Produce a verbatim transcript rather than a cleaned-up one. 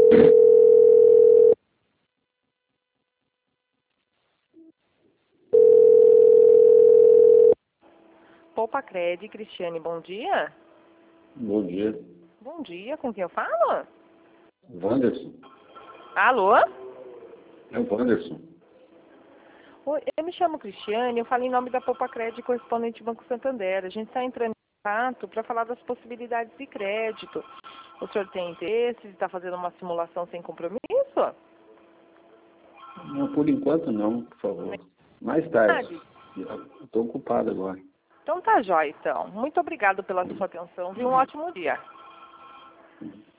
Poupa-Cred, Cristiane, bom dia. Bom dia. Bom dia, com quem eu falo? Wanderson. Alô? É o Wanderson. Oi, eu me chamo Cristiane, eu falo em nome da Poupa-Cred, correspondente Banco Santander. A gente está entrando em contato para falar das possibilidades de crédito. O senhor tem interesse? Está fazendo uma simulação sem compromisso? Não, por enquanto não, por favor. Mais tarde. Estou ocupado agora. Então tá jóia, então. Muito obrigado pela sua atenção. Viu? Um ótimo dia.